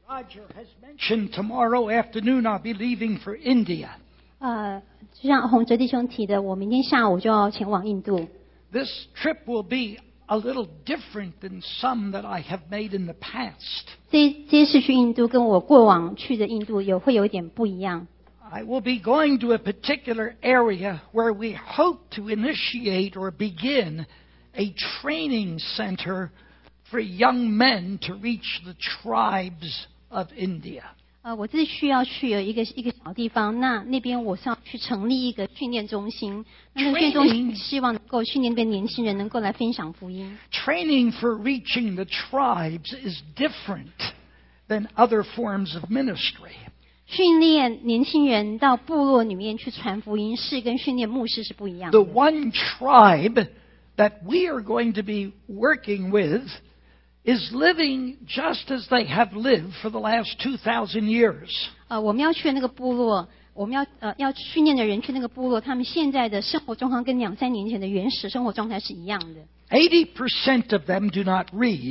Roger has mentioned tomorrow afternoon I'll be leaving for India. 就像洪哲弟兄提的，我明天下午就要前往印度。 This trip will be a little different than some that I have made in the past. 这次去印度跟我过往去的印度会有一点不一样。 I will be going to a particular area where we hope to initiate or begin a training center for young men to reach the tribes of India. 我这次需要去有一个小地方，那边我是要去成立一个训练中心。那个训练中心希望能够训练那边年轻人能够来分享福音。 Training for reaching the tribes is different than other forms of ministry. 训练年轻人到部落里面去传福音，是跟训练牧师是不一样的。 The one tribe that we are going to be working with is living just as they have lived for the last 2,000 years. 我们要去的那个部落，我们要训练的人去那个部落，他们现在的生活状况跟2-3年前的原始生活状态是一样的。 80% of them do not read.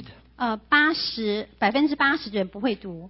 80% 的人不会读。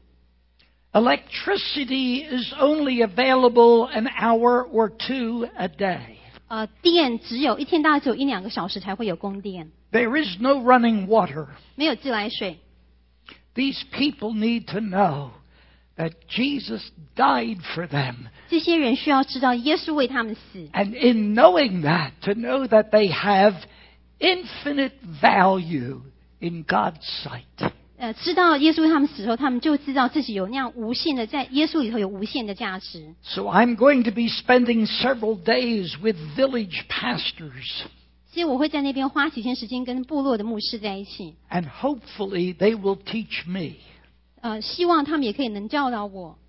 Electricity is only available an hour or two a day. 电一天大概只有1-2个小时才会有供电。 There is no running water. 没有自来水。 These people need to know that Jesus died for them. 这些人需要知道耶稣为他们死。 And in knowing that, to know that they have infinite value in God's sight. 知道耶稣为他们死后，他们就知道自己有那样无限的，在耶稣里头有无限的价值。 So I'm going to be spending several days with village pastors. 所以我会在那边花几天时间跟部落的牧师在一起。 And hopefully they will teach me. 希望他们也可以能教导我。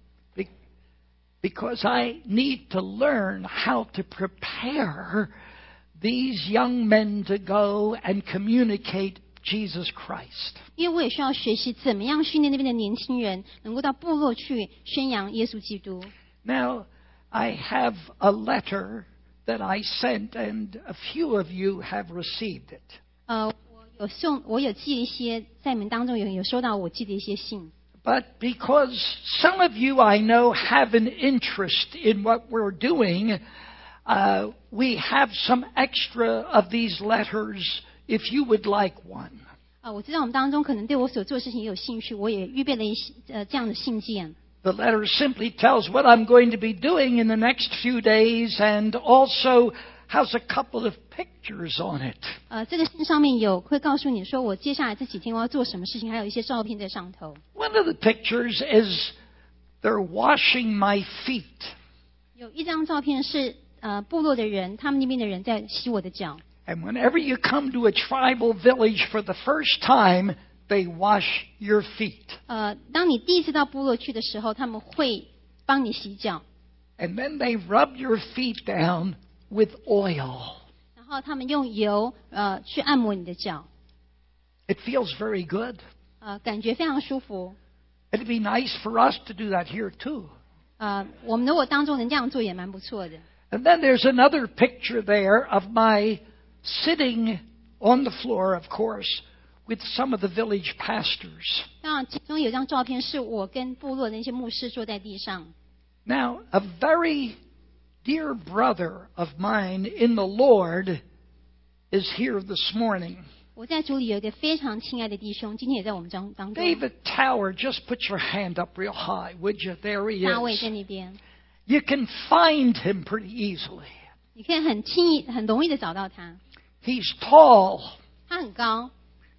Because I need to learn how to prepare these young men to go and communicate Jesus Christ. 因为我也需要学习怎么样训练那边的年轻人，能够到部落去宣扬耶稣基督。 Now, I have a letter that I sent, and a few of you have received it. 我有寄一些，在你们当中有收到我寄的一些信。 But because some of you I know have an interest in what we're doing, we have some extra of these letters if you would like one. 我知道我们当中可能对我所做的事情也有兴趣，我也预备了一些这样的信件。 The letter simply tells what I'm going to be doing in the next few days, and also has a couple of pictures on it. 这个信上面会告诉你说我接下来这几天我要做什么事情，还有一些照片在上头。 One of the pictures is they're washing my feet. 有一张照片是部落的人，他们那边的人在洗我的脚。 And whenever you come to a tribal village for the first time, they wash your feet. 当你第一次到部落去的时候，他们会帮你洗脚。 And then they rub your feet down with oil. 然后他们用油去按摩你的脚。 It feels very good. 感觉非常舒服。 It'd be nice for us to do that here too. 我们如果当中能这样做也蛮不错的。 And then there's another picture there of my sitting on the floor, of course, with some of the village pastors. 那其中有张照片是我跟部落的那些牧师坐在地上。 Now, a very dear brother of mine in the Lord is here this morning. 我在主里有一个非常亲爱的弟兄，今天也在我们当中。 David Tower, just put your hand up real high, would you? There he 大卫 is. 在那边。 You can find him pretty easily. 你可以很容易的找到他。 He's tall. 他很高。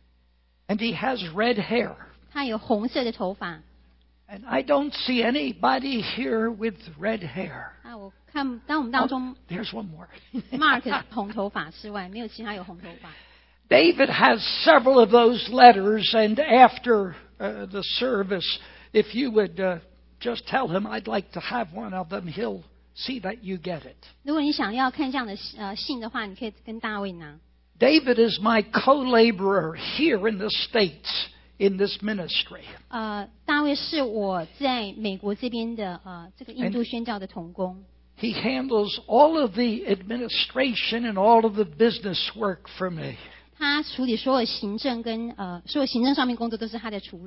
And he has red hair. 他有红色的头发。 And I don't see anybody here with red hair. 我看当我们当中 there's one more. Mark 红头发之外，没有其他有红头发。 David has several of those letters, and after the service, if you would just tell him I'd like to have one of them, he'll see that you get it. 如果你想要看这样的信的话，你可以跟大卫拿。 David is my co-laborer here in the States in this ministry. 大卫是我在美国这边的这个印度宣教的同工。 He handles all of the administration and all of the business work for me. 他处理所有行政跟所有行政上面工作都是他的处理。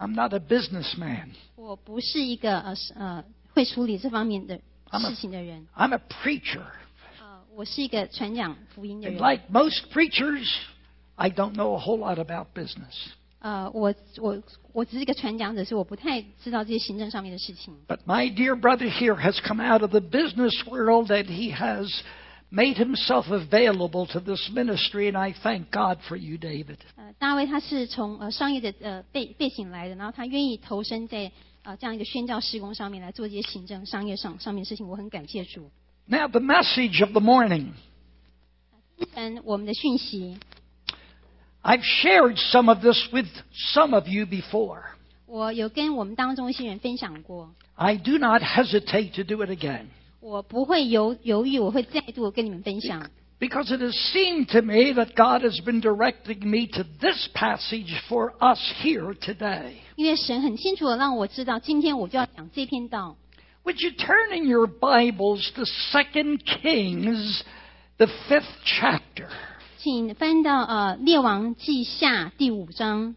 I'm not a businessman. 我不是一个会处理这方面的事情的人。 I'm a preacher. 我是一个传讲福音的 And 人。 like most preachers, I don't know a whole lot about business. 我只是一个传讲者，是我不太知道这些行政上面的事情。 But my dear brother here has come out of the business world and he has made himself available to this ministry, and I thank God for you, David. 大卫他是从商业的背景来的，然后他愿意投身在这样一个宣教事工上面来做这些行政商业上面的事情，我很感谢主。 Now, the message of the morning. 我们的讯息， I've shared some of this with some of you before. 我有跟我们当中一些人分享过， I do not hesitate to do it again. 我不会犹豫，我会再度跟你们分享。 Because it has seemed to me that God has been directing me to this passage for us here today. 因为神很清楚的让我知道，今天我就要讲这篇道。 Would you turn in your Bibles to 2 Kings, the 5th chapter? 请翻到列王记下第5章。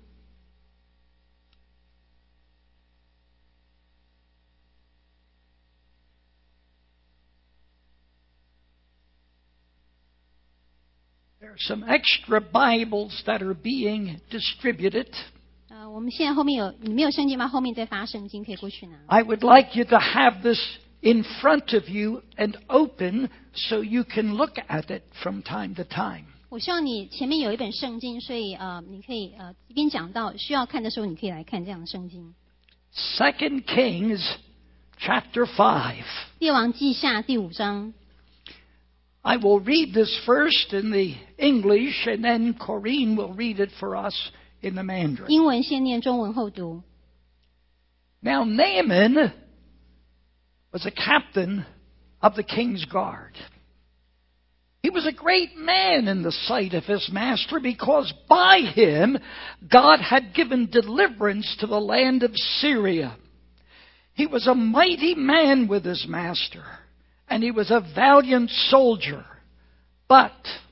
There are some extra Bibles that are being distributed. 我们现在后面你没有圣经吗？后面再发圣经，可以过去拿。 I would like you to have this in front of you and open so you can look at it from time to time. 我希望你前面有一本圣经，所以你可以一边讲到需要看的时候，你可以来看这样的圣经。 2 Kings chapter 5. 列王记下第5章。 I will read this first in the English, and then Corinne will read it for us in the Mandarin. 英文先念，中文后读。 Now Naaman was a captain of the king's guard. He was a great man in the sight of his master because by him God had given deliverance to the land of Syria. He was a mighty man with his master, and he was a valiant soldier. But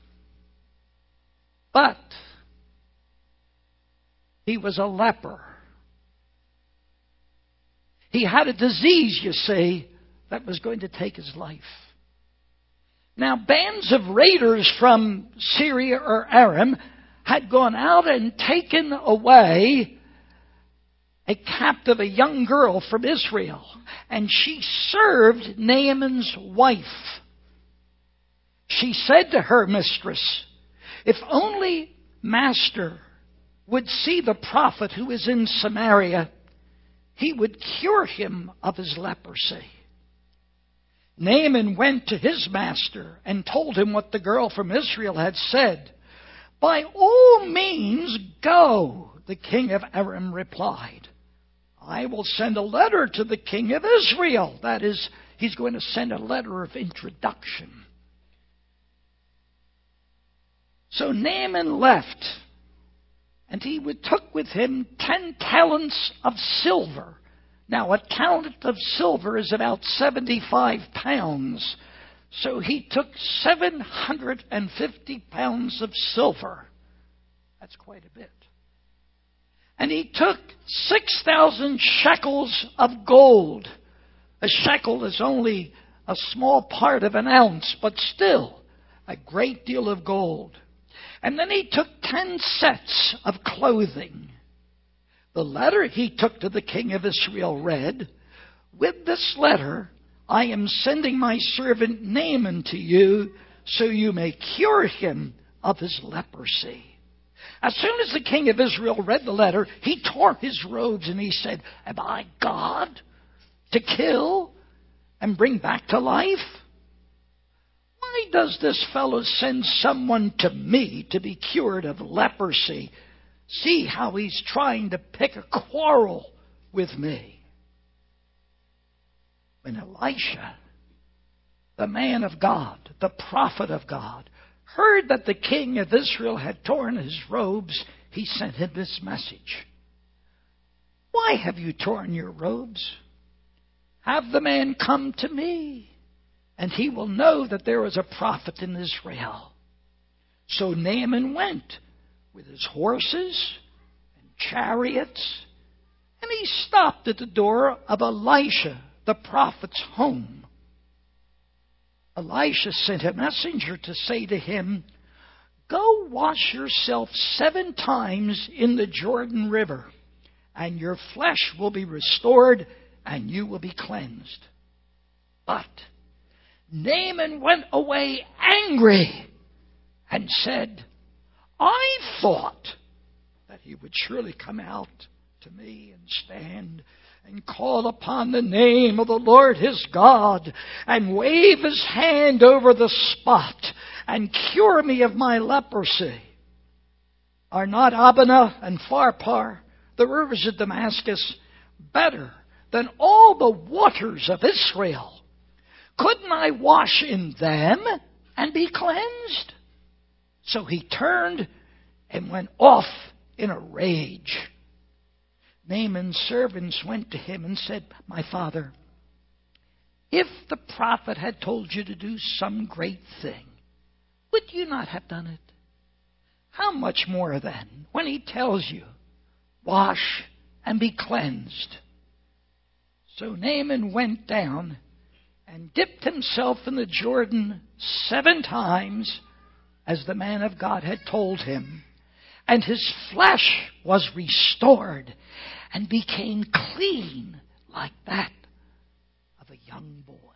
he was a leper. He had a disease, you see, that was going to take his life. Now, bands of raiders from Syria or Aram had gone out and taken away a captive, a young girl from Israel, and she served Naaman's wife. She said to her mistress, "If only master would see the prophet who is in Samaria, he would cure him of his leprosy." Naaman went to his master and told him what the girl from Israel had said. "By all means go," the king of Aram replied. "I will send a letter to the king of Israel." That is, he's going to send a letter of introduction. So Naaman left, and he took with him 10 talents of silver. Now, a talent of silver is about 75 pounds. So he took 750 pounds of silver. That's quite a bit. And he took 6,000 shekels of gold. A shekel is only a small part of an ounce, but still a great deal of gold. And then he took 10 sets of clothing. The letter he took to the king of Israel read, "With this letter I am sending my servant Naaman to you, so you may cure him of his leprosy." As soon as the king of Israel read the letter, he tore his robes and he said, "Am I God to kill and bring back to life? Why does this fellow send someone to me to be cured of leprosy? See how he's trying to pick a quarrel with me." When Elisha, the man of God, the prophet of God, heard that the king of Israel had torn his robes, he sent him this message: "Why have you torn your robes? Have the man come to me, and he will know that there is a prophet in Israel." So Naaman went with his horses and chariots And he stopped at the door of Elisha, the prophet's home. Elisha sent a messenger to say to him, "Go wash yourself 7 times in the Jordan River, and your flesh will be restored, and you will be cleansed." But Naaman went away angry and said, "I thought that he would surely come out to me and stand and call upon the name of the Lord his God and wave his hand over the spot and cure me of my leprosy. Are not Abana and Pharpar, the rivers of Damascus, better than all the waters of Israel? Couldn't I wash in them and be cleansed?" So he turned and went off in a rage. Naaman's servants went to him and said, "My father, if the prophet had told you to do some great thing, would you not have done it? How much more then, when he tells you, 'Wash and be cleansed'?" So Naaman went down and dipped himself in the Jordan 7 times, as the man of God had told him, and his flesh was restored and became clean like that of a young boy.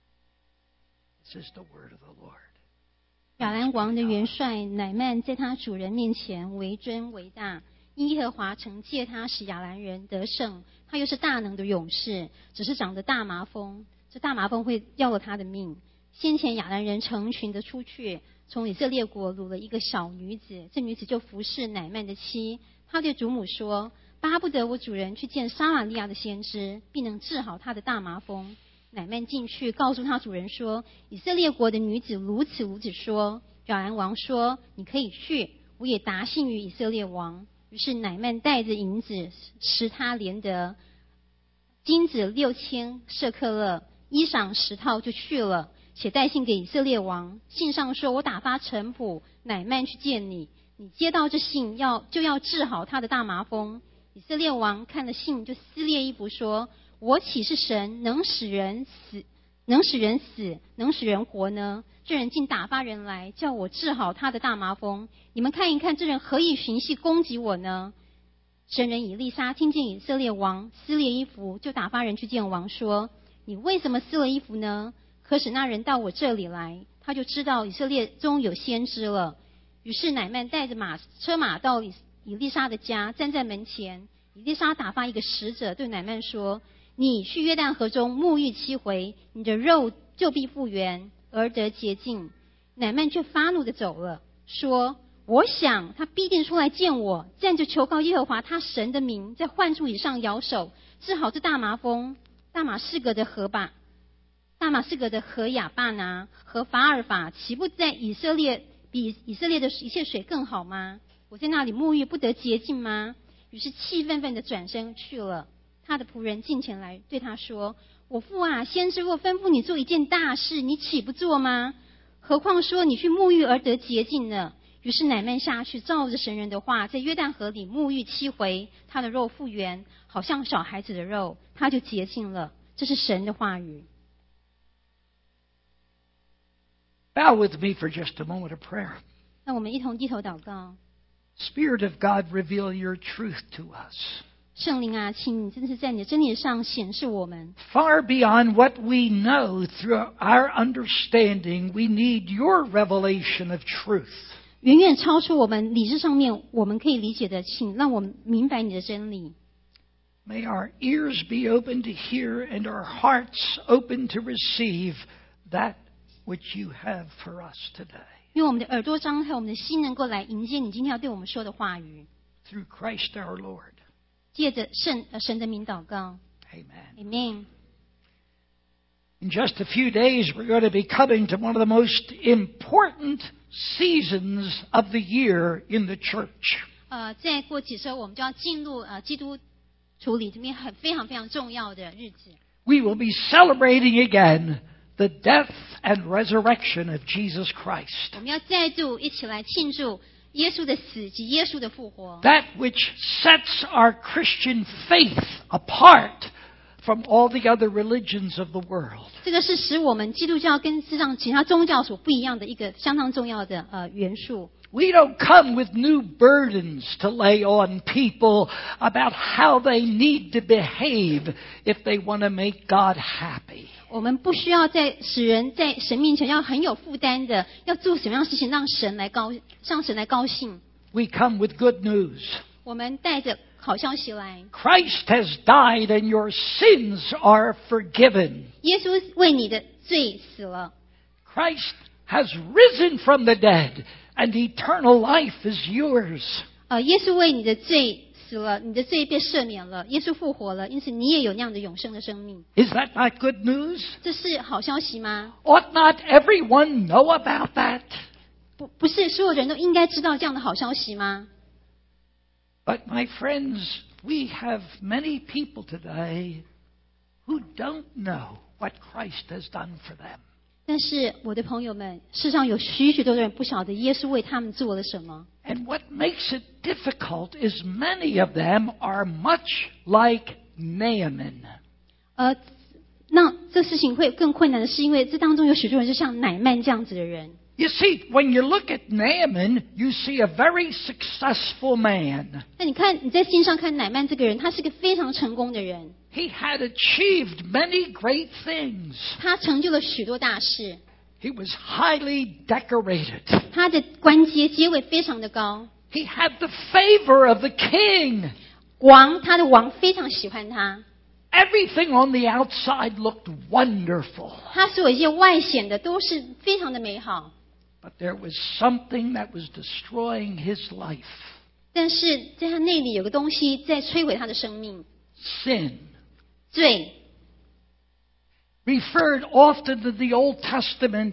This is the word of the Lord. 亚兰王的元帅乃曼在他主人面前为尊为大，因耶和华曾借他使亚兰人得胜，他又是大能的勇士，只是长得大麻风，这大麻风会要了他的命。先前亚兰人成群的出去，从以色列国掳了一个小女子，这女子就服侍乃曼的妻。他对主母说，巴不得我主人去见撒玛利亚的先知，必能治好他的大麻风。乃曼进去告诉他主人说，以色列国的女子如此如此说。亚兰王说，你可以去，我也答信于以色列王。于是乃曼带着银子10他连得，金子6000舍克勒，衣裳10套就去了，且带信给以色列王。信上说，我打发臣仆乃曼去见你，你接到这信就要治好他的大麻风。以色列王看了信，就撕裂衣服说，我岂是神，能使人死，能使人活呢？这人竟打发人来，叫我治好他的大麻风。你们看一看，这人何以寻隙攻击我呢？神人以利沙听见以色列王撕裂衣服，就打发人去见王说，你为什么撕了衣服呢？可使那人到我这里来，他就知道以色列中有先知了。于是乃曼带着车马到以利沙的家，站在门前。以利沙打发一个使者对乃曼说，你去约旦河中沐浴7回，你的肉就必复原，而得洁净。乃曼却发怒地走了，说，我想他必定出来见我，站着求告耶和华他神的名，在患处以上摇手，治好这大麻风。大马士革的河亚巴拿和法尔法，岂不在以色列比以色列的一切水更好吗？我在那里沐浴不得洁净吗？于是气愤愤地转身去了。他的仆人近前来对他说，我父啊，先知若吩咐你做一件大事，你岂不做吗？何况说你去沐浴而得洁净呢？于是乃曼下去，照着神人的话，在约旦河里沐浴7回，他的肉复原，好像小孩子的肉，他就洁净了。这是神的话语。 Bow with me for just a moment of prayer. 那我们一同低头祷告。 Spirit of God, reveal your truth to us. 圣灵啊，请你真是在你的真理上显示我们。 Far beyond what we know through our understanding, we need your revelation of truth. 远远超出我们理智上面我们可以理解的，请让我们明白你的真理。 May our ears be open to hear and our hearts open to receive that which you have for us today. 因为我们的耳朵张开，我们的心能够来迎接你今天要对我们说的话语。 Through Christ our Lord. 借着神的名祷告。 Amen. Amen. In just a few days, we're going to be coming to one of the most important seasons of the year in the church. 再过几周，我们就要进入基督徒里面非常非常重要的日子。 We will be celebrating again the death and resurrection of Jesus Christ. 我们要再度一起来庆祝耶稣的死及耶稣的复活， that which sets our Christian faith apart from all the other religions of the world. 这个是使我们基督教跟世上其他宗教所不一样的一个相当重要的元素。 We don't come with new burdens to lay on people about how they need to behave if they want to make God happy. 我们不需要使人在神面前要很有负担的，要做什么样的事情让神来高兴。 We come with good news. 我们带着好消息来， Christ has died and your sins are forgiven. 耶稣为你的罪死了， Christ has risen from the dead and eternal life is yours. 耶稣为你的罪死了，你的罪被赦免了，耶稣复活了，因此你也有那样的永生的生命。 Is that not good news? 这是好消息吗？ Ought not everyone know about that? 不是所有人都应该知道这样的好消息吗？ But my friends, we have many people today who don't know what Christ has done for them. 但是我的朋友们，世上有许多的人不晓得耶稣为他们做了什么。 And what makes it difficult is many of them are much like Naaman. 那这事情会更困难的是，因为这当中有许多人是像乃曼这样子的人。 You see, when you look at Naaman, you see a very successful man. 那你看你在经上看乃曼这个人，他是个非常成功的人， He had achieved many great things. 他成就了许多大事， He was highly decorated. 他的官阶位非常的高， He had the favor of the king. 他的王非常喜欢他， Everything on the outside looked wonderful. 他所有一些外显的都是非常的美好。 But there was something that was destroying his life. 但是在他内里有个东西在摧毁他的生命， Sin. 罪。 Referred often in the Old Testament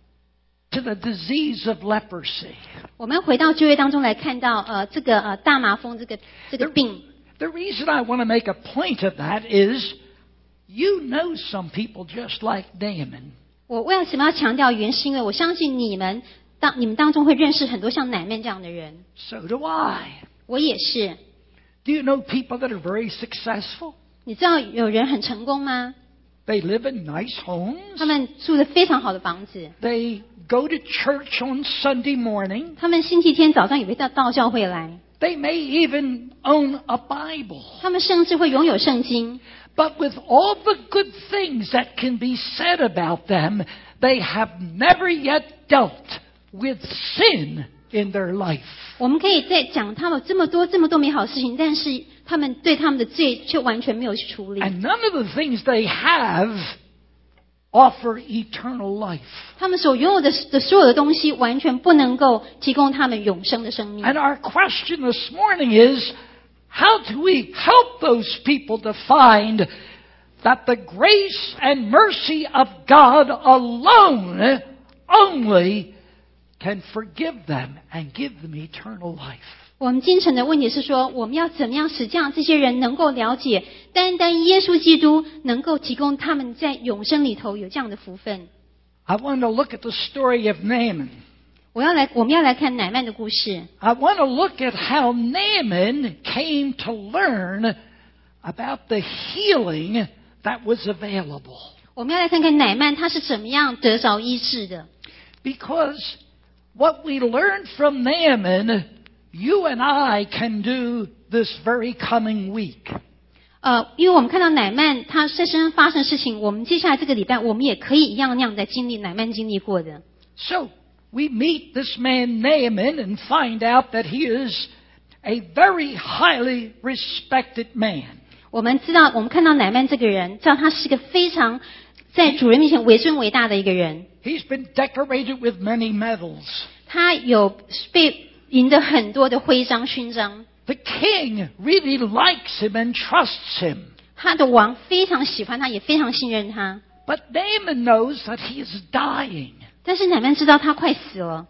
to the disease of leprosy. 我们回到旧约当中来看到这个大麻风这个病。 The reason I want to make a point of that is you know some people just like Naaman. 我为什么要强调原因？因为我相信你们当中会认识很多像乃曼这样的人。 So do I. 我也是。 Do you know people that are very successful? 你知道有人很成功吗？ They live in nice homes. 他们住的非常好的房子， They go to church on Sunday morning. 他们星期天早上也会到教会来， They may even own a Bible. 他们甚至会拥有圣经。 But with all the good things that can be said about them, they have never yet dealt with sin in their life. 我们可以在讲他们这么多美好的事情，但是他们对他们的罪却完全没有去处理。 And none of the things they have offer eternal life. 他们所拥有的所有的东西，完全不能够提供他们永生的生命。 And our question this morning is, how do we help those people to find that the grace and mercy of God alone only can forgive them and give them eternal life? 我们精神的问题是说，我们要怎么样使这些人能够了解，单单耶稣基督能够提供他们在永生里头有这样的福分。 I want to look at the story of Naaman. 我们要来看乃曼的故事。 I want to look at how Naaman came to learn about the healing that was available. 我们要来看看乃曼他是怎么样得着医治的。 Because what we learned from Naaman, you and I can do this very coming week. 因为我们看到乃曼他在身上发生的事情，我们接下来这个礼拜我们也可以一样那样在经历乃曼经历过的。 So we meet this man Naaman and find out that he is a very highly respected man. 我们看到乃曼这个人，知道他是个非常在主人面前为尊为大的一个人。 He's been decorated with many medals. 他有被赢得很多的徽章勋章。 The king really likes him and trusts him. 他的王非常喜欢他，也非常信任他。 But Naaman knows that he is dying. 但是乃曼知道他快死了。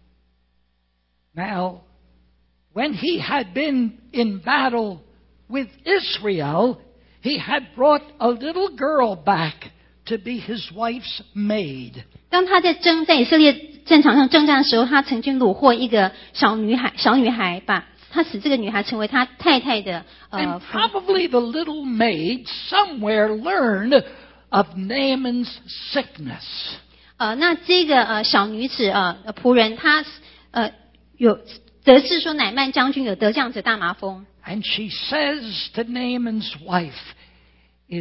Now, when he had been in battle with Israel, he had brought a little girl back to be his wife's maid. 当他在以色列战场上征战的时候，他曾经虏获一个小女孩，把他使这个女孩成为他太太的 And probably the little maid somewhere learned of Naaman's sickness. 那这个小女子仆人，她有得知说乃曼将军有得这样子大麻风。 And she says to Naaman's wife, if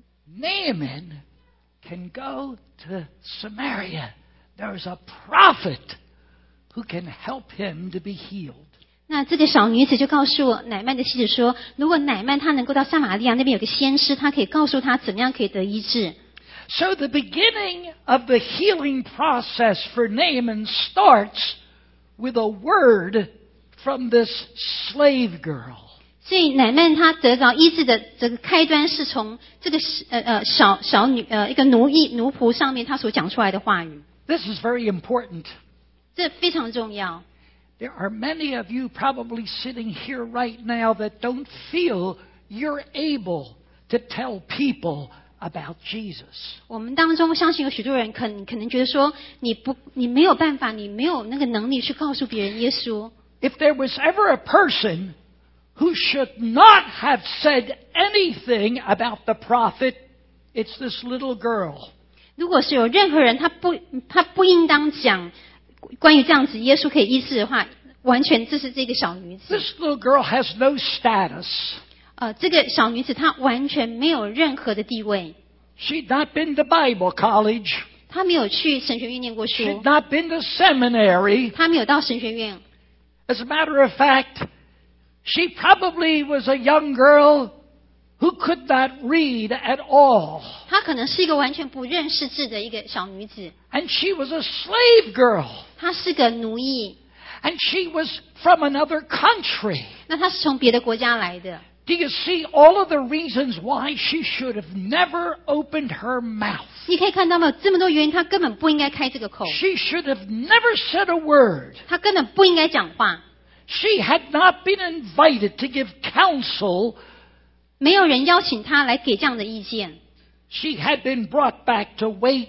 Naaman can go to Samaria, there's a prophet who can help him to be healed. 那这个小女子就告诉乃曼的妻子说，如果乃曼他能够到撒玛利亚那边有个先知，他可以告诉他怎么样可以得医治。 So the beginning of the healing process for Naaman starts with a word from this slave girl. 所以乃曼他得到医治的这个开端是从这个小女一个奴仆上面他所讲出来的话语。 This is very important. 这非常重要。 There are many of you probably sitting here right now that don't feel you're able to tell people about Jesus. 我们当中相信有许多人可能觉得说你没有办法，你没有那个能力去告诉别人耶稣。 If there was ever a person who should not have said anything about the prophet, it's this little girl. 如果是有任何人他不应当讲关于这样子耶稣可以医治的话，完全这是这个小女子。 This little girl has no status. 这个小女子她完全没有任何的地位。 She'd not been to Bible college. 她没有去神学院念过书。 She'd not been to seminary. 她没有到神学院。 As a matter of fact, she probably was a young girl who could not read at all. 她可能是一个完全不认识字的一个小女子。 And she was a slave girl. 她是个奴役。 And she was from another country. 那她是从别的国家来的。 Do you see all of the reasons why she should have never opened her mouth? 你可以看到没有？这么多原因，她根本不应该开这个口。 She should have never said a word. 她根本不应该讲话。 She had not been invited to give counsel. 没有人邀请她来给这样的意见。 She had been brought back to wait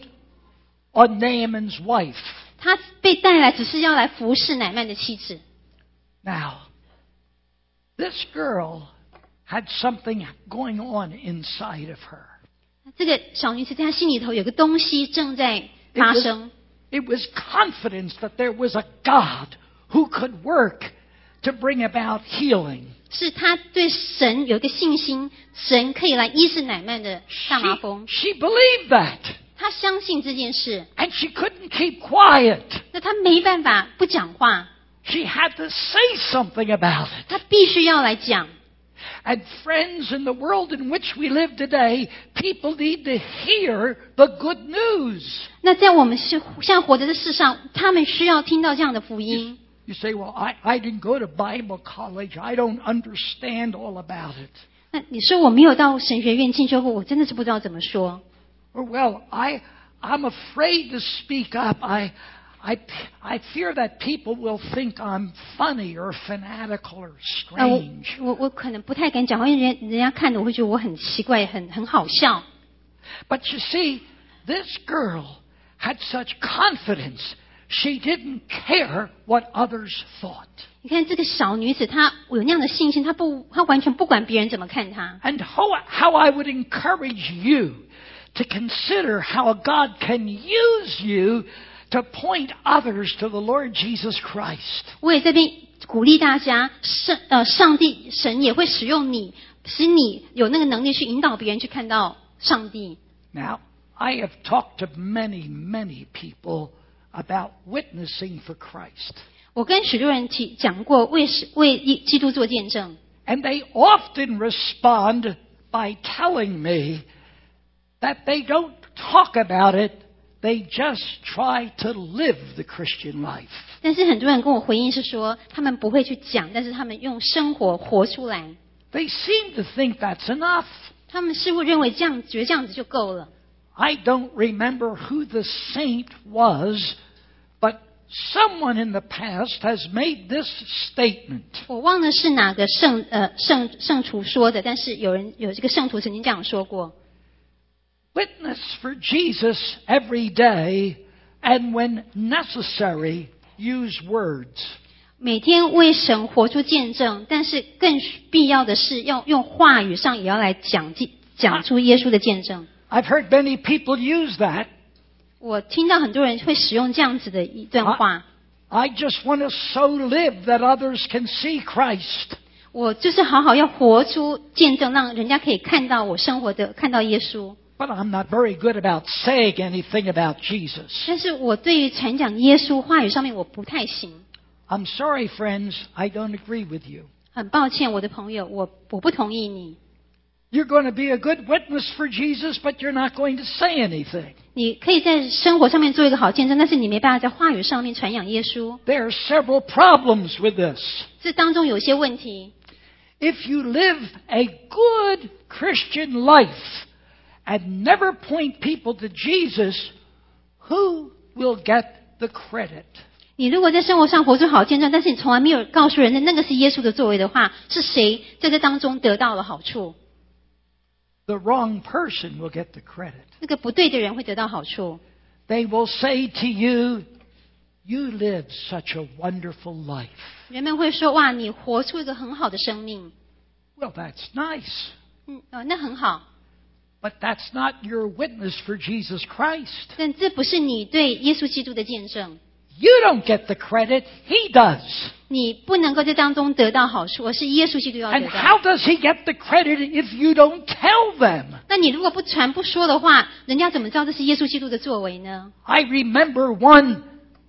on Naaman's wife. 她被带来只是要来服侍乃曼的妻子。 Now, this girl had something going on inside of her. 这个小女子在她心里头有个东西正在发生。 It was confidence that there was a God who could work to bring about healing. 是她对神有一个信心，神可以来医治乃曼的大麻风。 She believed that. 她相信这件事。 And she couldn't keep quiet. 那她没办法不讲话。 She had to say something about it. 她必须要来讲。 And friends, in the world in which we live today, people need to hear the good news. 那在我们现在活着的世上，他们需要听到这样的福音。 You say, well, I didn't go to Bible college. I don't understand all about it. 那你说我没有到神学院进修过，我真的是不知道怎么说。 Or, well, I'm afraid to speak up. I fear that people will think I'm funny or fanatical or strange. 我可能不太敢讲话，因为人家看着我会觉得我很奇怪，很好笑。 But you see, this girl had such confidence. She didn't care what others thought. 你看这个小女子，她有那样的信心，她完全不管别人怎么看她。 And how I would encourage you to consider how God can use you to point others to the Lord Jesus Christ. 我也这边鼓励大家，神也会使用你，使你有那个能力去引导别人去看到上帝。 Now, I have talked to many, many people about witnessing for Christ. 我跟许多人讲过为基督做见证。 And they often respond by telling me that they don't talk about it, they just try to live the Christian life. 但是很多人跟我回应是说，他们不会去讲，但是他们用生活活出来。 They seem to think that's enough. 他们似乎认为觉得这样子就够了。 I don't remember who the saint was, but someone in the past has made this statement. 我忘了是哪个圣徒说的，但是有这个圣徒曾经这样说过。 witness for Jesus every day, and when necessary, use words. 每天为神活出见证，但是更必要的是要用话语上也要来讲出耶稣的见证。 I've heard many people use that. 我听到很多人会使用这样子的一段话。 I just want to so live that others can see Christ. 我就是好好要活出见证，让人家可以看到我生活的，看到耶稣。 But I'm not very good about saying anything about Jesus. 但是我对于传讲耶稣话语上面我不太行。 I'm sorry, friends, I don't agree with you. 很抱歉，我的朋友，我不同意你。 You're going to be a good witness for Jesus, but you're not going to say anything. 你可以在生活上面做一个好见证，但是你没办法在话语上面传扬耶稣。 There are several problems with this. 这当中有些问题。 If you live a good Christian life and never point people to Jesus, who will get the credit? 你如果在生活上活出好见证，但是你从来没有告诉人的那个是耶稣的作为的话，是谁在这当中得到了好处？ The wrong person will get the credit. 那个不对的人会得到好处。 They will say to you, "You live such a wonderful life." 人们会说：“哇，你活出一个很好的生命。” Well, that's nice. 那很好。 But that's not your witness for Jesus Christ. 但这不是你对耶稣基督的见证。 You don't get the credit, He does. 你不能够在当中得到好处，而是耶稣基督要 And 得 how 到。 does He get the credit if you don't tell them? 那你如果不传不说的话，人家怎么知道这是耶稣基督的作为呢？ I remember one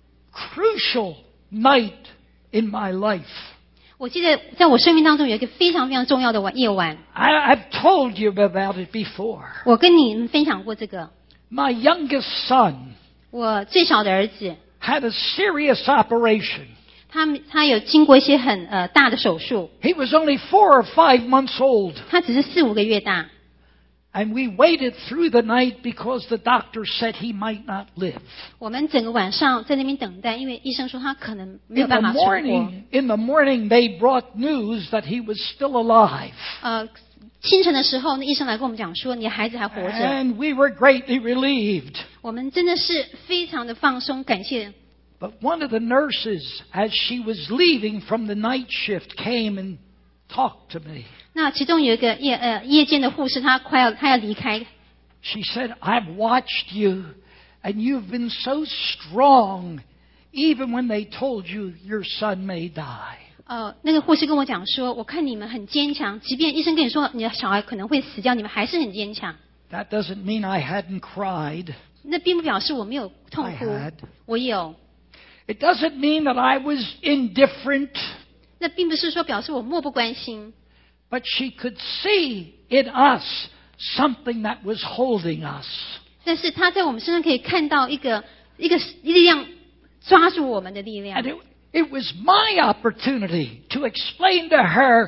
crucial night in my life. 我记得在我生命当中有一个非常非常重要的夜晚， I've told you about it before. 我跟你们分享过这个。 My youngest son 我最小的儿子， had a serious operation. 他有经过一些很大的手术， He was only 4 or 5 months old. 他只是4-5个月大。 And we waited through the night because the doctor said he might not live. 我们整个晚上在那边等待，因为医生说他可能没有 In the 办法存活。 morning, they brought news that he was still alive. 清晨的时候，那医生来跟我们讲说，你的孩子还活着。 And we were greatly relieved. 我们真的是非常的放松，感谢。 But one of the nurses, as she was leaving from the night shift, came and talked to me. 那其中有一个夜间的护士，她要离开。 She said, "I've watched you, and you've been so strong, even when they told you your son may die." 那个护士跟我讲说，我看你们很坚强，即便医生跟你说你的小孩可能会死掉，你们还是很坚强。 That doesn't mean I hadn't cried. 那并不表示我没有痛 I 哭 had.， 我有。 It doesn't mean that I was indifferent, 那并不是说表示我漠不关心， but she could see in us something that was holding us. 但是他在我们身上可以看到一个力量抓住我们的力量。 And it was my opportunity to explain to her,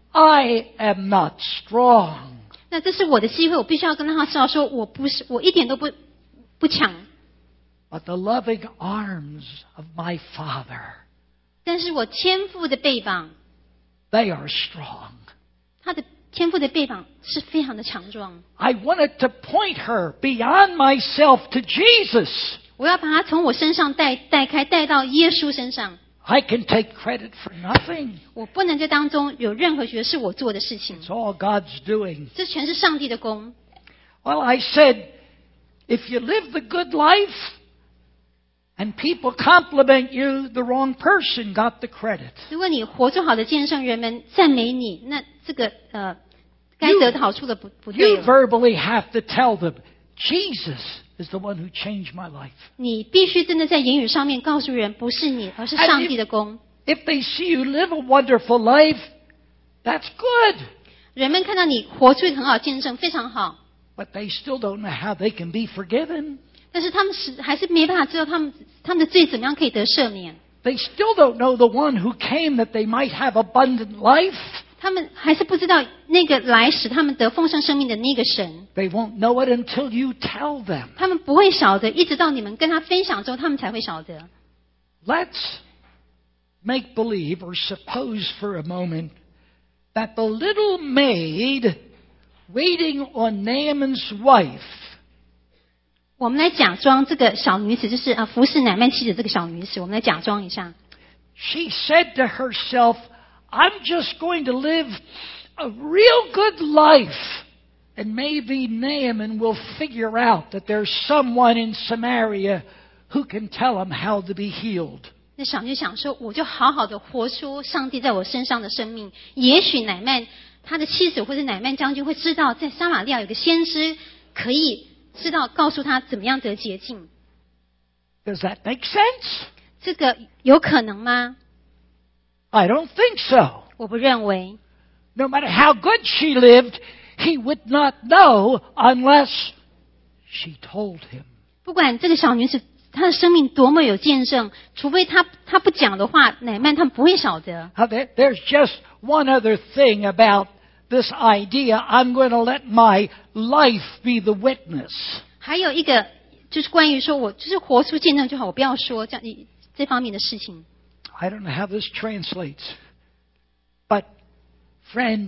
I am not strong. 那这是我的机会，我必须要跟他知道说，我一点都不强。 But the loving arms of my Father, 但是我天父的臂膀， they are strong. 他的天父的臂膀是非常的强壮。 I wanted to point her beyond myself to Jesus. 我要把他从我身上带开，带到耶稣身上。 I can take credit for nothing. 我不能在当中有任何觉得是我做的事情， It's all God's doing. 这全是上帝的功。 Well, I said, if you live the good life and people compliment you, the wrong person got the credit. 如果你活出好的见证，人们赞美你，那这个该得的好处的不对 You 了。 verbally have to tell them, Jesus is the one who changed my life. 你必须真的在言语上面告诉人，不是你，而是上帝的功。 If they see you live a wonderful life, that's good. 人们看到你活出一个很好的见证，非常好， But they still don't know how they can be forgiven. 但是他们还是没办法知道他们的罪怎么样可以得赦免。 They still don't know the one who came that they might have abundant life. 他们还是不知道那个来使他们得丰盛生命的那个神。 They won't know it until you tell them. 他们不会晓得，一直到你们跟他分享之后，他们才会晓得。 Let's make believe or suppose for a moment that the little maid waiting on Naaman's wife 我们来假装这个小女子就是服侍乃縵妻子这个小女子，我们来假装一下。 She said to herself, I'm just going to live a real good life. And maybe Naaman will figure out that there's someone in Samaria who can tell him how to be healed. 那小女想说，我就好好的活出上帝在我身上的生命。也许乃縵他的妻子或者乃縵将军会知道，在撒玛利亚有个先知可以知道告诉他怎么样得洁净。 Does that make sense? 这个有可能吗？ I don't think so. 我不认为。 No matter how good she lived, he would not know unless she told him. 不管这个小女子她的生命多么有见证，除非她不讲的话，乃縵他们不会晓得。 There's just one other thing about this idea. I'm going to let my life be the witness. 还有一个就是关于说我就是活出见证就好，我不要说这方面的事情。 I don't know how this translates, but friend,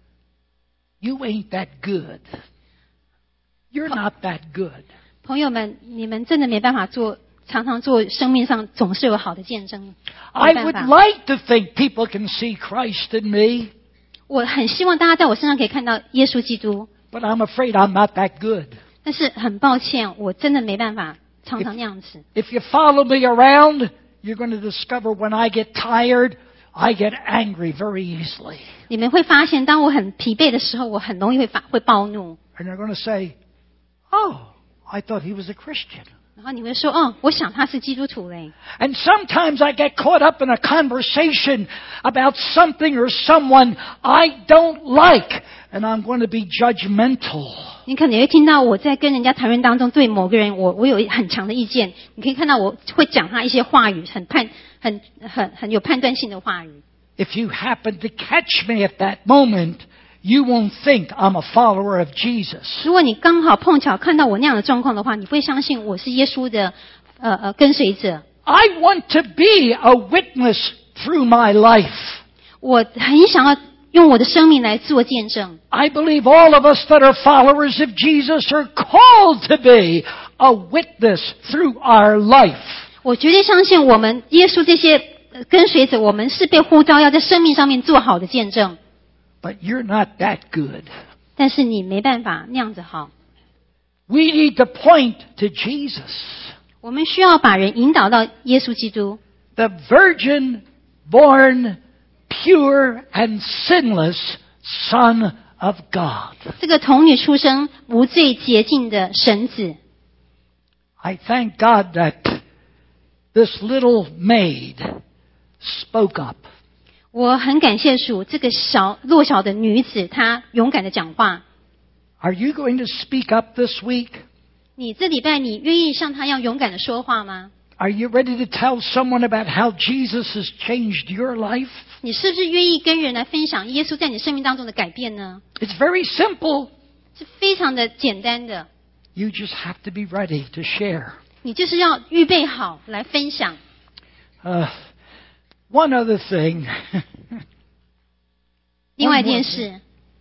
you ain't that good. You're not that good. 朋友们，你们真的没办法常常做生命上总是有好的见证。 I would like to think people can see Christ in me. 我很希望大家在我身上可以看到耶稣基督。 But I'm afraid I'm not that good. 但是很抱歉，我真的没办法常常那样子。 If you follow me around, you're going to discover when I get tired, I get angry very easily. 你们会发现，当我很疲惫的时候，我很容易会暴怒。 And you're going to say, "Oh, I thought he was a Christian." 然后你会说，我想他是基督徒嘞。 And sometimes I get caught up in a conversation about something or someone I don't like, and I'm going to be judgmental. 你可能会听到我在跟人家谈论当中，对某个人我有很强的意见。你可以看到我会讲他一些话语，很有判断性的话语。 If you happen to catch me at that moment, you won't think I'm a follower of Jesus. 如果你刚好碰巧看到我那样的状况的话，你不会相信我是耶稣的跟随者。 I want to be a witness through my life. 我很想要用我的生命来做见证。 I believe all of us that are followers of Jesus are called to be a witness through our life. 我绝对相信我们耶稣这些跟随者，我们是被呼召要在生命上面做好的见证。 But you're not that good. 但是你没办法那样子好。 We need to point to Jesus. 我们需要把人引导到耶稣基督。 The virgin born pure and sinless Son of God. 这个童女出生无罪洁净的神子。 I thank God that this little maid spoke up. 我很感谢主，这个弱小的女子，她勇敢的讲话。 Are you going to speak up this week? 你这礼拜你愿意像她一样勇敢的说话吗？ Are you ready to tell someone about how Jesus has changed your life? 你是不是愿意跟人来分享耶稣在你生命当中的改变呢？ It's very simple. 是非常的简单的。 You just have to be ready to share. 你就是要预备好来分享。 One other thing. 另外一件事，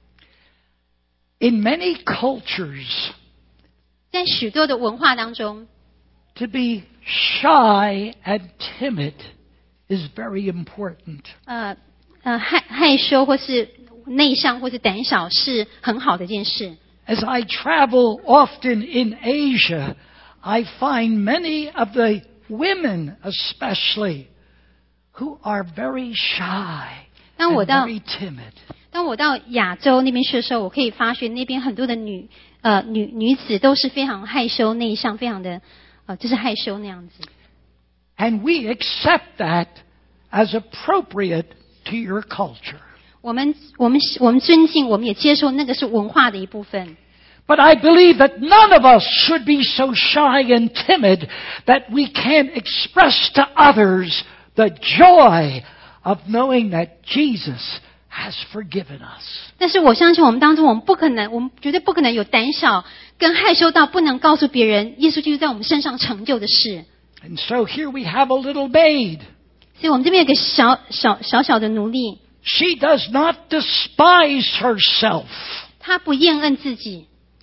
In many cultures, 在许多的文化当中， to be shy and timid is very important. 害羞或是内向或是胆小是很好的一件事。 As I travel often in Asia, I find many of the women especially who are very shy and very timid. 当我到亚洲那边去的时候，我可以发现那边很多的女子都是非常害羞内向，非常的就是害羞那样子。 And we accept that as appropriate to your culture. 我们尊敬，我们也接受那个是文化的一部分。 But I believe that none of us should be so shy and timid that we can't express to others the joy of knowing that Jesus has forgiven us. 但是我相信我们当中，我们绝对不可能有胆小跟害羞到不能告诉别人耶稣基督在我们身上成就的事。 And so here we have a little maid. 所以我们这边有个小的奴隶， She does not despise herself. 她不厌恶自己。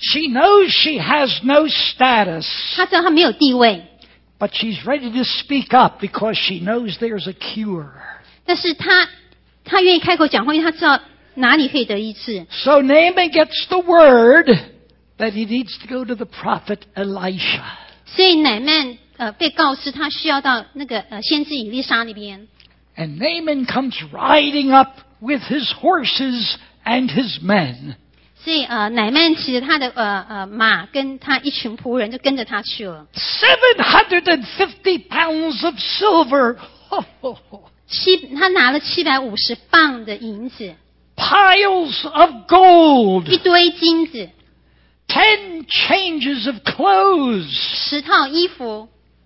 She knows she has no status, 她知道她没有地位， but she's ready to speak up because she knows there's a cure. 但是她愿意开口讲话，因为她知道哪里可以得医治。 So Naaman gets the word that he needs to go to the prophet Elisha. 所以乃曼被告知他需要到那个先知以利沙那边。 And Naaman comes riding up with his horses and his men. 所以乃曼骑着他的马跟他一群仆人就跟着他去了。 750 pounds of silver. 他拿了750磅的银子， Piles of gold. 一堆金子， 10 changes of clothes. 10套衣服。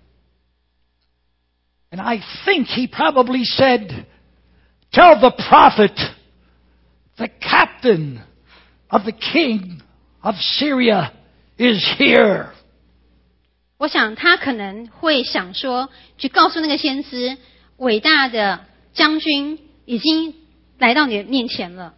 And I think he probably said, tell the prophet, the captain of the king of Syria is here. 我想他可能会想说，去告诉那个先知，伟大的将军已经来到你的面前了。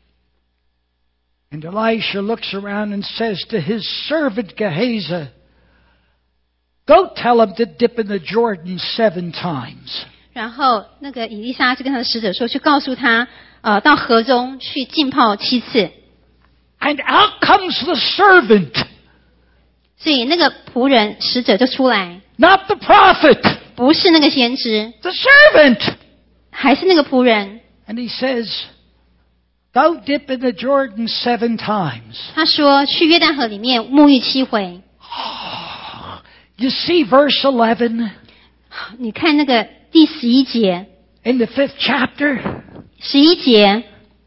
And Elisha looks around and says to his servant Gehazi, go tell him to dip in the Jordan 7 times. 然后那个以利沙就跟他的使者说，去告诉他，到河中去浸泡7次。 And out comes the servant, 所以那个仆人使者就出来， not the prophet, 不是那个先知， the servant. 还是那个仆人。 And he says, go dip in the Jordan 7 times. 他说去约旦河里面沐浴7回。 You see verse 11 你看那个第11节， in the 5th chapter? 11节，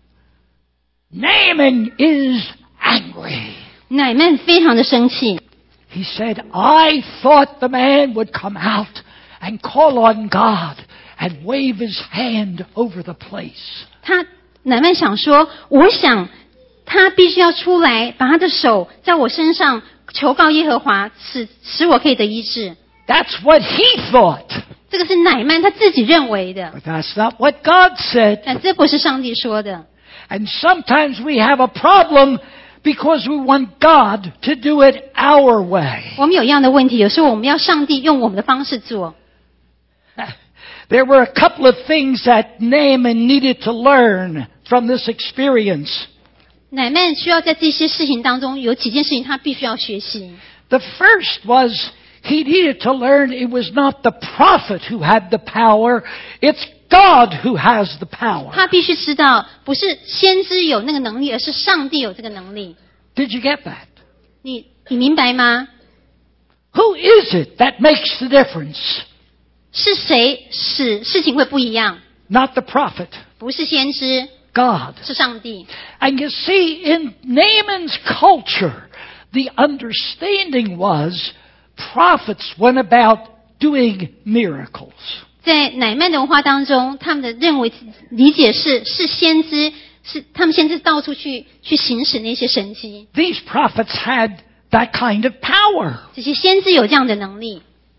Naaman is angry. 乃曼非常的生气。 He said, I thought the man would come out and call on God and wave his hand over the place. 乃曼想说，我想他必须要出来，把他的手在我身上求告耶和华，使我可以得医治。 That's what he thought. 这个是乃曼他自己认为的， But that's not what God said. 但这不是上帝说的。 And sometimes we have a problem because we want God to do it our way. 我们有一样的问题，有时候我们要上帝用我们的方式做。 There were a couple of things that Naaman needed to learn from this experience. 乃曼需要在这些事情当中有几件事情他必须要学习。 The first was he needed to learn it was not the prophet who had the power, it's God who has the power. 他必须知道，不是先知有那个能力，而是上帝有这个能力。 Did you get that? 你明白吗？ Who is it that makes the difference? 是谁使事情会不一样？ Not the prophet, 不是先知， God. 是上帝。 And you see, in Naaman's culture, the understanding was prophets went about doing miracles. 在乃曼的文化当中，他们的理解是先知，是他们先知到处去行使那些神迹。 These prophets had that kind of power. 这些先知有这样的能力。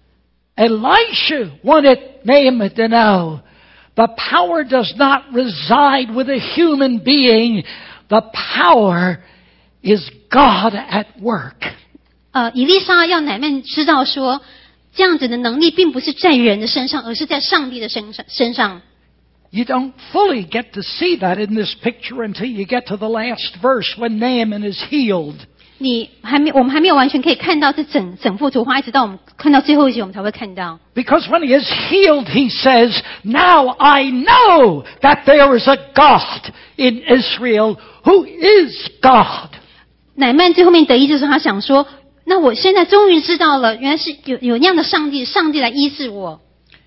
Elisha wanted Naaman to know the power does not reside with a human being. The power is God at work. 以利沙要乃曼知道说，这样子的能力并不是在人的身上，而是在上帝的身上。 You don't fully get to see that in this picture until you get to the last verse when Naaman is healed. 我们还没有完全可以看到这整幅图画，一直到我们看到最后一节，我们才会看到。 Because when he is healed, he says, now I know that there is a God in Israel who is God. 乃曼最后面得医治的时候，他想说，那我现在终于知道了，原来是有那样的上帝来医治我。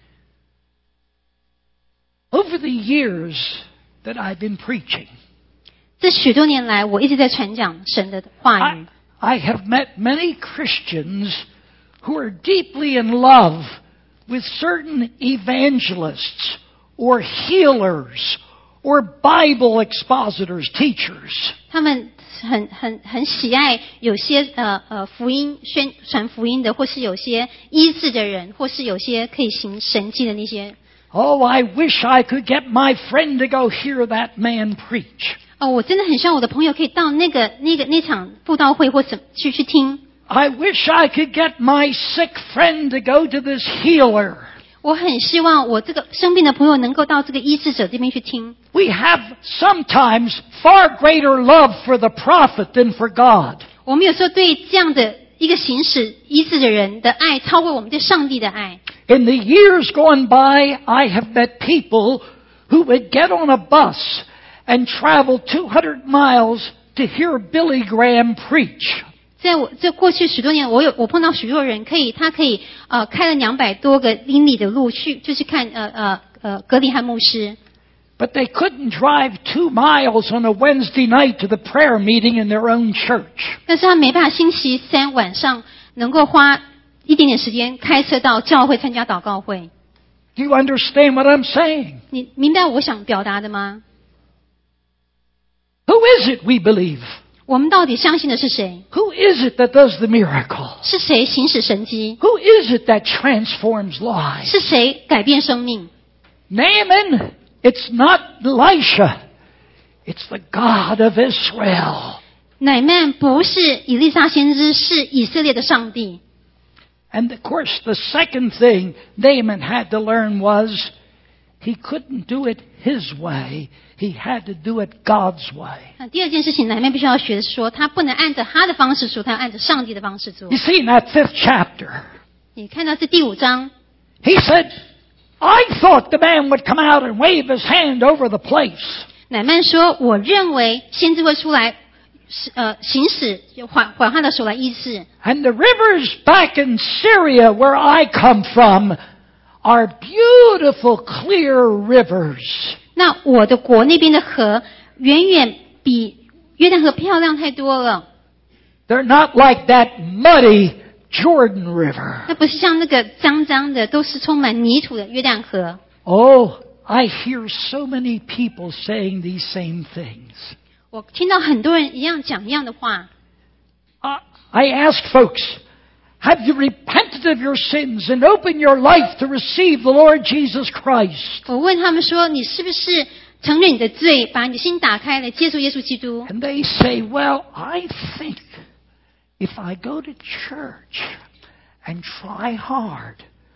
Over the years that I've been preaching, 这许多年来，我一直在传讲神的话语。 I have met many Christians who are deeply in love with certain evangelists or healers or Bible expositors, teachers. 他们很喜爱有些福音传福音的，或是有些医治的人，或是有些可以行神迹的那些。 Oh, I wish I could get my friend to go hear that man preach. 我真的很希望我的朋友可以到那场布道会或什去听。 I wish I could get my sick friend to go to this healer. 我很希望我这个生病的朋友能够到这个医治者这边去听。 We have sometimes far greater love for the prophet than for God. 我们有时候对这样的一个行使医治的人的爱，超过我们对上帝的爱。 In the years gone by, I have met people who would get on a bus and travel 200 miles to hear Billy Graham preach. 在这过去许多年，我碰到许多人他可以开了200多个英里的路去，就是看格里汉牧师。 But they couldn't drive 2 miles on a Wednesday night to the prayer meeting in their own church. 但是他没办法星期三晚上能够花一点点时间开车到教会参加祷告会。 Do you understand what I'm saying? 你明白我想表达的吗？ Who is it we believe? 我们到底相信的是谁？ Who is it that does the miracle? 是谁行使神迹？ Who is it that transforms lives? 是谁改变生命？ Naaman, it's not Elisha. It's the God of Israel. 乃縵不是以利沙先知，是以色列的上帝。 And of course, the second thing Naaman had to learn was he couldn't do it his way. He had to do it God's way. 那第二件事情，乃縵必须要学的是说，他不能按照他的方式做，他要按照上帝的方式做 You。see, in that 5th chapter, 你看到这第5章， he said, I thought the man would come out and wave his hand over the place. 乃縵说：“我认为先知会出来，行使缓他的手来医治。 And the rivers back in Syria where I come from are beautiful, clear rivers. 那我的国那边的河，远远比约旦河漂亮太多了。 They're not like that muddy Jordan River. 那不是像那个脏脏的，都是充满泥土的约旦河。 Oh, I hear so many people saying these same things. 我听到很多人一样讲一样的话。 I ask folks, have you repented of your sins and opened your life to receive the Lord Jesus Christ? 我问他们说：“你是不是承认你的罪，把你的心打开来接受耶稣基督？” And they say, well, I think if I go to church and try hard,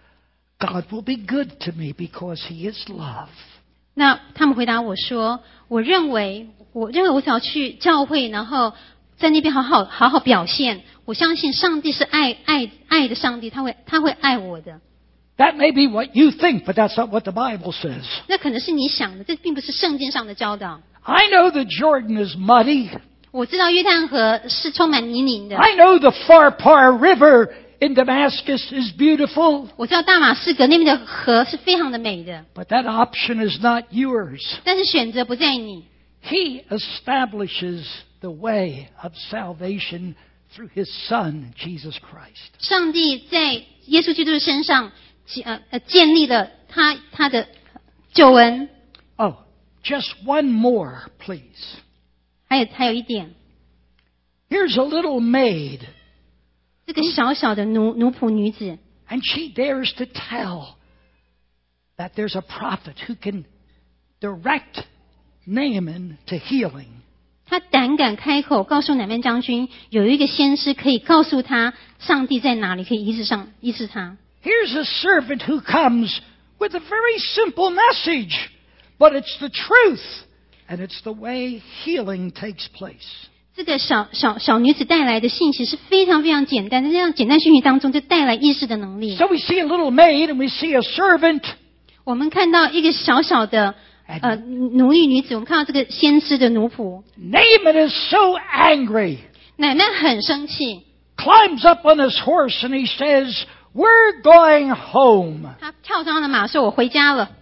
God will be good to me because He is love. 那他们回答我说：“我认为我只要去教会，然后在那边好好表现。我相信上帝是爱的上帝，他会爱我的。 That may be what you think, but that's not what the Bible says. 那可能是你想的，这并不是圣经上的教导。 I know the Jordan is muddy. 我知道约旦河是充满泥泞的， I know the Pharpar River in Damascus is beautiful. 我知道大马士革那边的河是非常的美的， But that option is not yours. 但是选择不在你。 He establishes the way of salvation through His Son, Jesus Christ. 上帝在耶稣基督的身上建立了他的救恩。 Oh, just one more, please. 还有一点， Here's a little maid, 这个小小的奴仆女子， and she dares to tell that there's a prophet who can direct Naaman to healing. 她胆敢开口告诉乃縵将军，有一个先知可以告诉他上帝在哪里，可以医治他。 Here's a servant who comes with a very simple message, but it's the truth, and it's the way healing takes place. 这个小女子带来的信息是非常非常简单的，在这样简单讯息当中就带来医治的能力。 So we see a little maid and we see a servant. 我们看到一个小小的奴役女子，我们看到这个先知的奴仆。 Naaman is so angry, 乃縵很生气， climbs up on his horse and he says, we're going home. 他跳上他的马说：“我回家了。”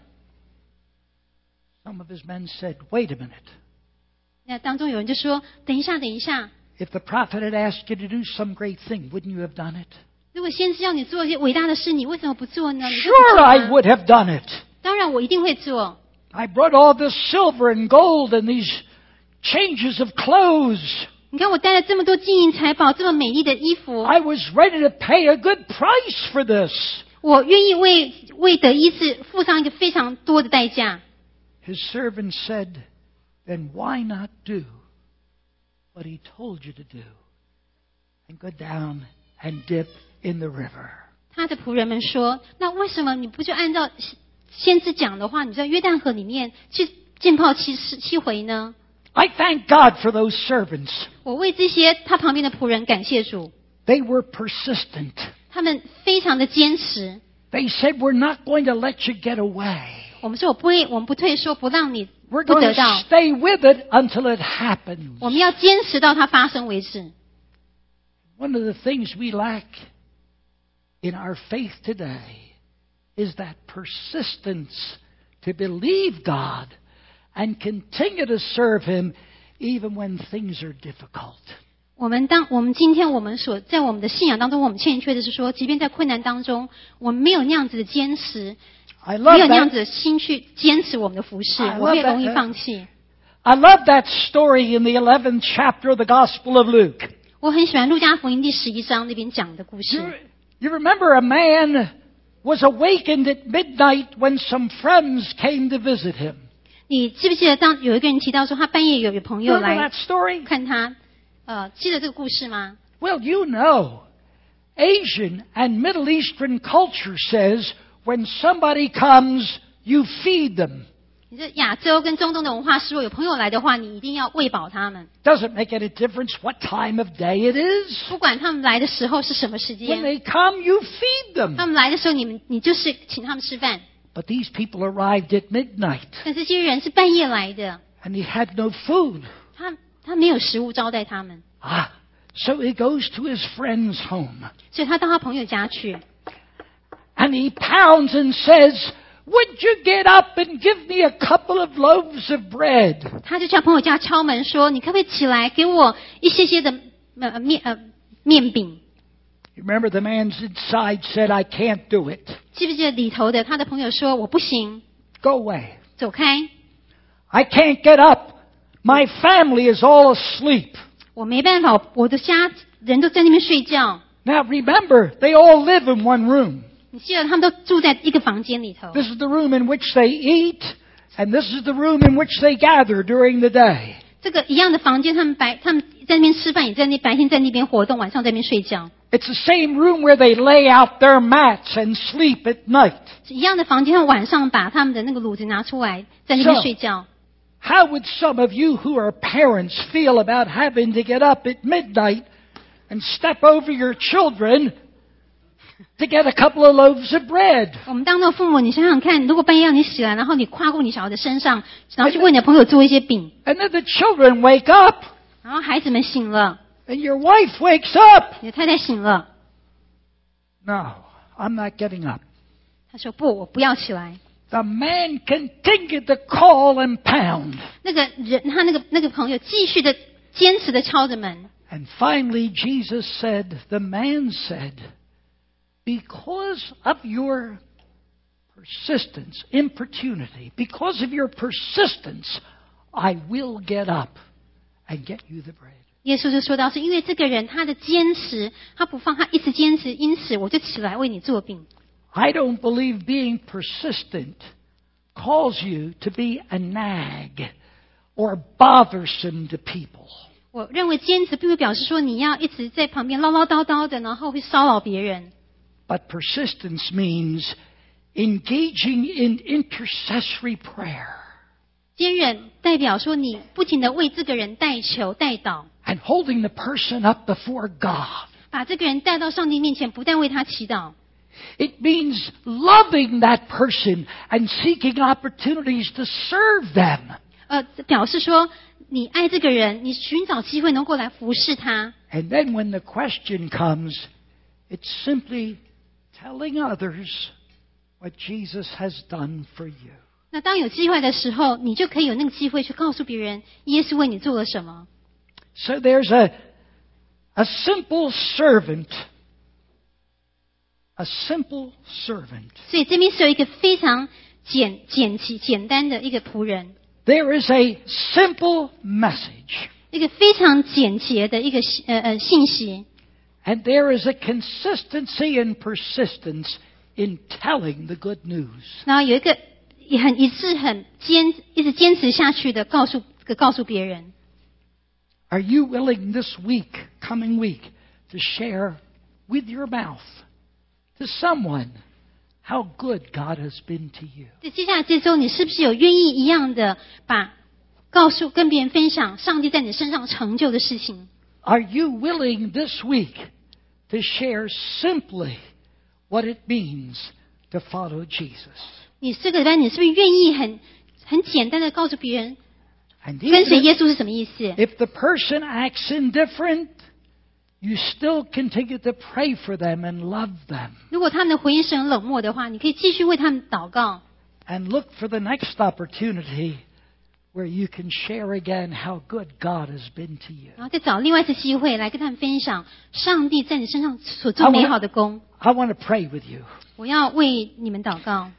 Some of his men said, wait a minute. 那当中有人就说：“等一下，等一下， If the prophet had asked you to do some great thing, wouldn't you have done it? 如果先知要你做一些伟大的事，你为什么不做呢？” 你就不 Sure, 做 I 吗 would have done it. 当然，我一定会做。 I brought all this silver and gold and these changes of clothes. 你看，我带了这么多金银财宝，这么美丽的衣服， I was ready to pay a good price for this. 我愿意为得医治付上一个非常多的代价。 His servant said, then why not do what he told you to do and go down and dip in the river? 他的仆人们说：“那为什么你不就按照先知讲的话，你在约旦河里面去浸泡7回呢？” I thank God for those servants. 我为这些他旁边的仆人感谢主， They were persistent. 他们非常的坚持。 They said, we're not going to let you get away. 我们说我们不退缩，不让你 We're 不 going 得 to 到， stay with it until it happens. 我们要坚持到它发生为止。 One of the things we lack in our faith today is that persistence to believe God and continue to serve Him even when things are difficult. 我们今天在我们的信仰当中，我们欠缺的是说，即便在困难当中，我们没有那样子的坚持， I 没 love 有那样子 that. 的心去坚持我们的服侍， I love 我们也容易 that. 放弃。 I love that story in the 11th chapter of the Gospel of Luke. 我很喜欢路加福音第11章那边讲的故 You, 事。 you remember a man was awakened at midnight when some friends came to visit him. 你记不记得当有一个人提到说，他半夜有朋友 Remember 来 that story? 看他，记得这个故事吗？ Well, you know, Asian and Middle Eastern culture says when somebody comes, you feed them. 你这亚洲跟中东的文化是说，有朋友来的话，你一定要喂饱他们， Doesn't make any difference what time of day it is. 不管他们来的时候是什么时 When 间， they come, you feed 他 them. 们来的时候，你就是请他们吃饭。 But these people arrived at midnight 但这些人是半夜来的， and he had no food. 他没有食物招待他们， So he goes to his friend's home 所以他到他朋友家去， and he pounds and says, would you get up and give me a couple of loaves of bread? 他就叫朋友家敲门说：“你可不可以起来给我一些些的面饼？” You remember the man inside said, I can't do it. 记不记得里头的他的朋友说：“我不行， Go away. 走开， I can't get up. My family is all asleep. 我没办法，我的家人都在那边睡觉。” Now remember, they all live in one room. 你记得他们都住在一个房间里头， This is the room in which they eat, and this is the room in which they gather during the day. 这个一样的房间，他们在那边吃饭，也在白天在那边活动，晚上在那边睡觉。 It's the same room where they lay out their mats and sleep at night. 是一样的房间，他们晚上把他们的那个褥子拿出来，在那边 So- 睡觉。 How would some of you who are parents feel about having to get up at midnight and step over your children to get a couple of loaves of bread? 我们当做父母，你想想看，如果半夜让你起来，然后你跨过你小孩的身上，然后去为你的朋友做一些饼， And then the children wake up, 然后孩子们醒了， and your wife wakes up. 你的太太醒了， No, I'm not getting up. 他说不，我不要起来。 The man continued to call and pound. 那个人，他那个朋友继续的坚持的敲着门， And finally, Jesus said, the man said, because of your persistence, importunity, because of your persistence, I will get up and get you the bread. 耶稣就说到，是因为这个人他的坚持，他不放，他一直坚持，因此我就起来为你做饼。 I don't believe being persistent calls you to be a nag or bothersome to people. 我认为坚持并不表示说你要一直在旁边唠唠叨叨的，然后会骚扰别人。 But persistence means engaging in intercessory prayer 坚忍代表说你不停的为这个人代求代祷， and holding the person up before God. 把这个人带到上帝面前，不但为他祈祷， It means loving that person and seeking opportunities to serve them. 表示说你爱这个人，你寻找机会能够来服侍他。 And then when the question comes, it's simply telling others what Jesus has done for you. 那当有机会的时候，你就可以有那个机会去告诉别人，耶稣为你做了什么。 So there's a simple servant. A simple servant. 所以这边是有一个非常简单的一个仆人， There is a simple message. 一个非常简洁的一个信息， And there is a consistency and persistence in telling the good news. 然后有一个也很一致、一直坚持下去的告诉告诉别人。 Are you willing this week, coming week, to share with your mouth to someone how good God has been to you? 在接下来这周，你是不是有愿意一样的跟别人分享上帝在你身上成就的事情？ Are you willing this week to share simply what it means to follow Jesus? 你这个礼拜你是不是愿意很简单的告诉别人 And 跟随 even 耶稣是什么意思？ if the person acts indifferent, you still continue to pray for them and love them 如果他们的回应是很冷漠的话，你可以继续为他们祷告， and look for the next opportunity where you can share again how good God has been to you. 然后再找另外一次机会来跟他们分享上帝在你身上所做美好的功。 I want to pray with you. 我要为你们祷告。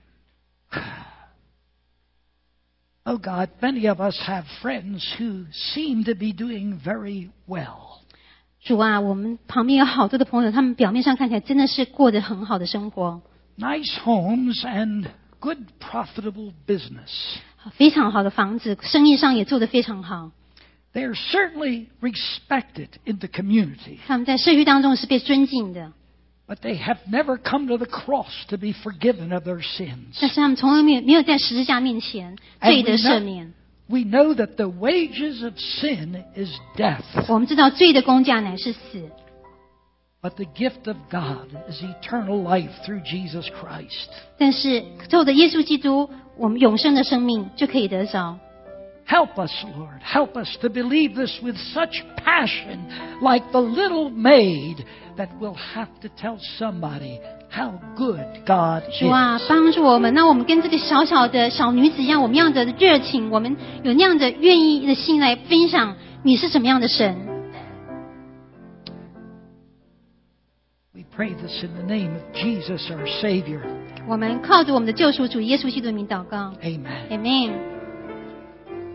Oh God, many of us have friends who seem to be doing very well. 主啊，我们旁边有好多的朋友，他们表面上看起来真的是过得很好的生活， Nice homes and good profitable business. 非常好的房子，生意上也做得非常好。 They are certainly respected in the community, 他们在社区当中是被尊敬的， but they have never come to the cross to be forgiven of their 但 sins. 是他们从来没有在十字架面前罪得赦免。 We know that the wages of sin is death, 我们知道罪的工价乃是死， but the gift of God is eternal life through Jesus Christ. 但是透着耶稣基督，我们永生的生命就可以得着。 Help us, Lord. Help us to believe this with such passion, like the little maid, that we'll have to tell somebody how good God 主啊， is. 帮助我们，让我们跟这个小小的小女子一样，我们样的热情，我们有那样的愿意的心来分享你是什么样的神。 We pray this in the name of Jesus, our Savior. 我们靠着我们的救赎主耶稣基督的名祷告 Amen. ，Amen。